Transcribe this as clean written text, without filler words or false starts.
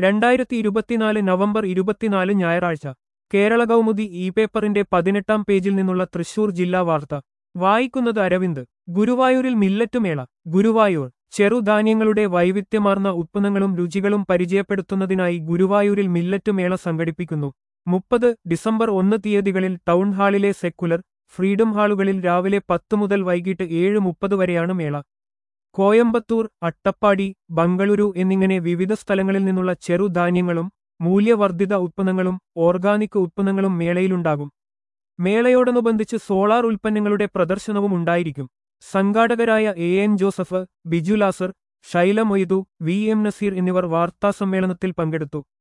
2024 November 24 ഞായറാഴ്ച Kerala Kaumudi E പേപ്പറിന്റെ 18-ാം പേജിൽ നിന്നുള്ള തൃശൂർ ജില്ലാ വാർത്ത വായിക്കുന്നത് അരവിന്ദ്. ഗുരുവായൂരിൽ മില്ലറ്റ് മേള. ഗുരുവായൂർ ചെറുധാന്യങ്ങളുടെ വൈവിധ്യമാർന്ന ഉത്പന്നങ്ങളും രുചികളും പരിചയപ്പെടുത്തുന്നതിനായി ഗുരുവായൂരിൽ മില്ലറ്റ് മേള സംഘടിപ്പിക്കുന്നു. 30 ഡിസംബർ 1 തീയതികളിൽ ടൗൺ ഹാളിലെ സെക്കുലർ, ഫ്രീഡം ഹാളുകളിൽ രാവിലെ 10 മുതൽ വൈകിട്ട് 7:30 വരെയാണ് മേള. കോയമ്പത്തൂർ, അട്ടപ്പാടി, ബംഗളൂരു എന്നിങ്ങനെ വിവിധ സ്ഥലങ്ങളിൽ നിന്നുള്ള ചെറുധാന്യങ്ങളും മൂല്യവർദ്ധിത ഉത്പന്നങ്ങളും ഓർഗാനിക് ഉത്പന്നങ്ങളും മേളയിലുണ്ടാകും. മേളയോടനുബന്ധിച്ച് സോളാർ ഉൽപ്പന്നങ്ങളുടെ പ്രദർശനവും ഉണ്ടായിരിക്കും. സംഘാടകരായ N Joseph, Biju Lazar, Shaila Moythu, V M Naseer എന്നിവർ വാർത്താസമ്മേളനത്തിൽ പങ്കെടുത്തു.